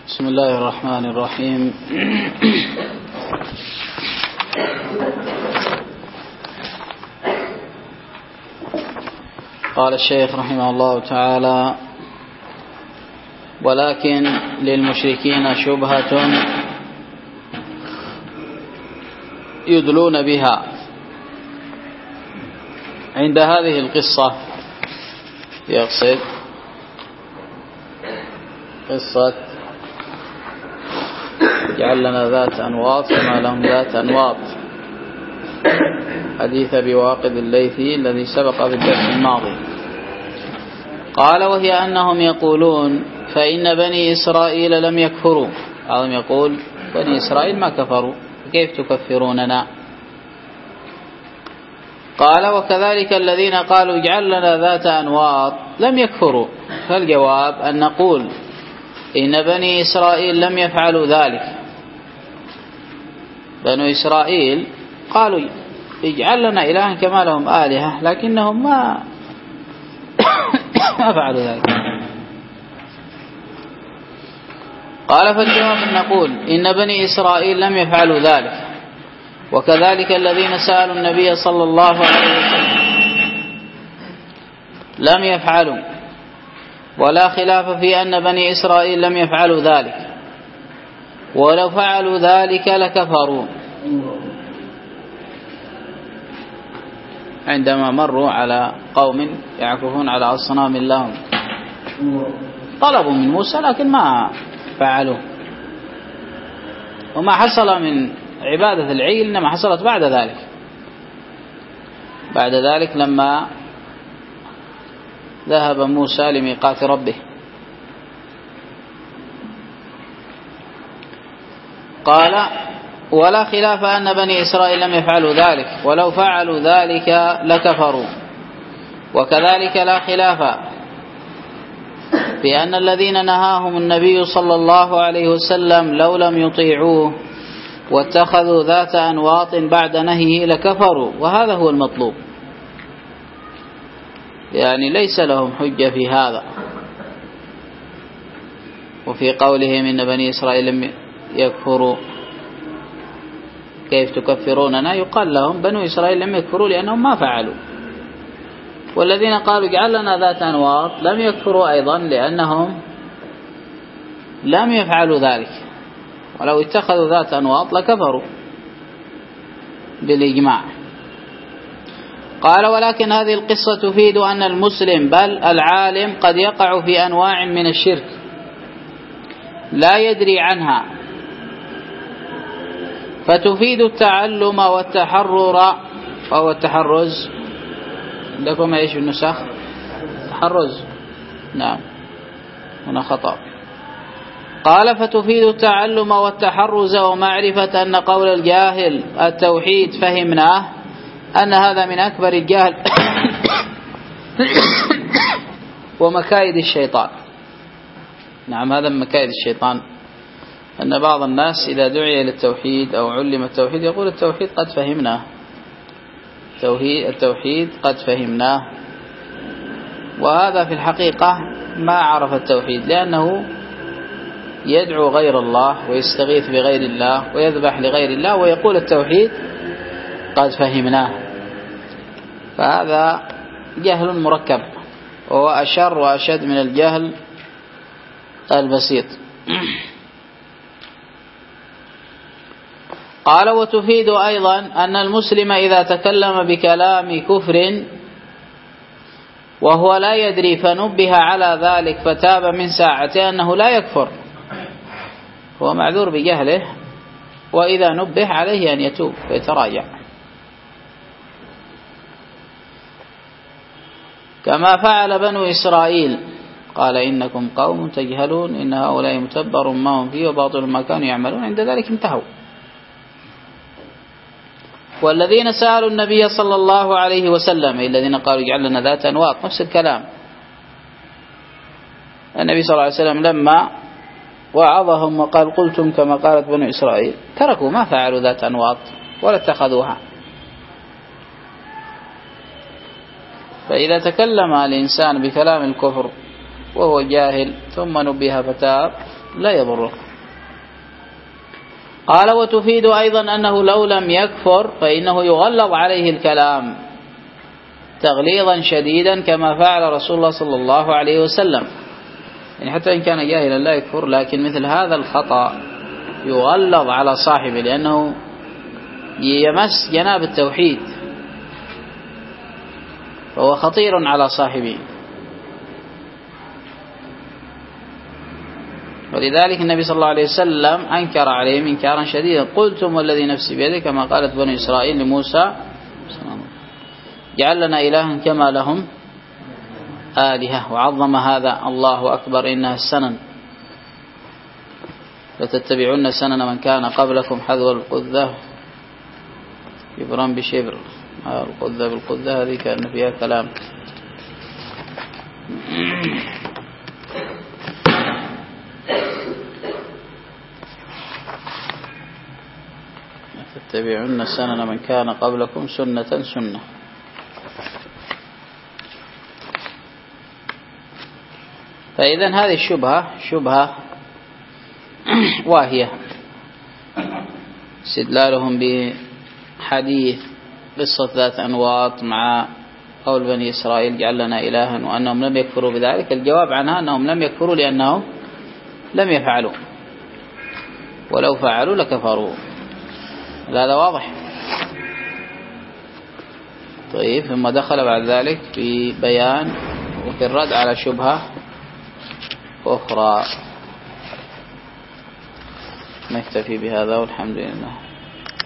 بسم الله الرحمن الرحيم. قال الشيخ رحمه الله تعالى: ولكن للمشركين شبهة يدلون بها عند هذه القصة، يقصد قصة جعل لنا ذات أنواط كما لهم ذات أنواط، حديث أبي واقد الليثي الذي سبق بالدرس الماضي. قال: وهي أنهم يقولون فإن بني إسرائيل لم يكفروا. بعضهم يقول بني إسرائيل ما كفروا، كيف تكفروننا؟ قال: وكذلك الذين قالوا اجعل لنا ذات أنواط لم يكفروا. فالجواب أن نقول إن بني إسرائيل لم يفعلوا ذلك. بنو إسرائيل قالوا اجعل لنا إلها كما لهم آلهة، لكنهم ما فعلوا ذلك. قال: فالجواب أن نقول إن بني إسرائيل لم يفعلوا ذلك، وكذلك الذين سألوا النبي صلى الله عليه وسلم لم يفعلوا، ولا خلاف في أن بني إسرائيل لم يفعلوا ذلك، ولو فعلوا ذلك لكفروا. عندما مروا على قوم يعكفون على أصنام لهم طلبوا من موسى لكن ما فعلوا، وما حصل من عبادة العيل إنما حصلت بعد ذلك لما ذهب موسى لميقات ربه. قال: ولا خلاف أن بني إسرائيل لم يفعلوا ذلك، ولو فعلوا ذلك لكفروا. وكذلك لا خلاف في أن الذين نهاهم النبي صلى الله عليه وسلم لو لم يطيعوه واتخذوا ذات أنواط بعد نهيه لكفروا، وهذا هو المطلوب. يعني ليس لهم حجة في هذا. وفي قولهم إن بني إسرائيل لم يكفروا كيف تكفروننا، يقال لهم بنو إسرائيل لم يكفروا لأنهم ما فعلوا، والذين قالوا اجعل لنا ذات أنواط لم يكفروا أيضا لأنهم لم يفعلوا ذلك، ولو اتخذوا ذات أنواط لكفروا بالإجماع. قال: ولكن هذه القصة تفيد أن المسلم بل العالم قد يقع في أنواع من الشرك لا يدري عنها، فتفيد التعلم والتحرر أو التحرز. لكم ايش النسخ؟ تحرز، نعم هنا خطأ. قال: فتفيد التعلم والتحرز ومعرفة أن قول الجاهل التوحيد فهمناه، أن هذا من أكبر الجهل ومكايد الشيطان. نعم، هذا من مكايد الشيطان، أن بعض الناس إذا دعي للتوحيد أو علم التوحيد يقول التوحيد قد فهمناه، التوحيد قد فهمناه، وهذا في الحقيقة ما عرف التوحيد، لأنه يدعو غير الله ويستغيث بغير الله ويذبح لغير الله ويقول التوحيد قد فهمناه، فهذا جهل مركب، وهو أشر وأشد من الجهل البسيط. قال: وتفيد أيضا أن المسلم إذا تكلم بكلام كفر وهو لا يدري فنبه على ذلك فتاب من ساعته أنه لا يكفر، هو معذور بجهله، وإذا نبه عليه أن يتوب ويتراجع، كما فعل بنو إسرائيل. قال: إنكم قوم تجهلون، إن هؤلاء متبر ما هم فيه وباطل ما كانوا يعملون، عند ذلك انتهوا. والذين سألوا النبي صلى الله عليه وسلم، الذين قالوا اجعل لنا ذات أنواط، نفس الكلام. النبي صلى الله عليه وسلم لما وعظهم وقال قلتم كما قالت بنو إسرائيل، تركوا ما فعلوا ذات أنواط ولا اتخذوها. فإذا تكلم الإنسان بكلام الكفر وهو جاهل ثم نبه فتاب، لا يضره. قال وتفيد أيضا أنه لو لم يكفر فإنه يغلظ عليه الكلام تغليظا شديدا كما فعل رسول الله صلى الله عليه وسلم. يعني حتى إن كان جاهلا لا يكفر، لكن مثل هذا الخطأ يغلظ على صاحبه لأنه يمس جناب التوحيد، فهو خطير على صاحبه. ولذلك النبي صلى الله عليه وسلم أنكر عليهم إنكارا شديدا. قلتم والذي نفسي بيده، كما قالت بني إسرائيل لموسى جعل لنا إلها كما لهم آلهة، وعظم هذا الله أكبر إنها السنن لتتبعون سنن من كان قبلكم حذو القذة شبرا بشبر. القذة بالقذة هذه كأن فيها كلام. تتبعون سنن من كان قبلكم سنة سنة. فإذا هذه الشبهة شبهة واهية، استدلالهم بحديث قصة ذات أنواط مع قول بني إسرائيل جعل لنا إلها وأنهم لم يكفروا بذلك. الجواب عنها أنهم لم يكفروا لأنهم لم يفعلوا، ولو فعلوا لكفروا. هذا واضح. طيب، ثم دخل بعد ذلك في بيان وفي الرد على شبهة أخرى. نكتفي بهذا والحمد لله.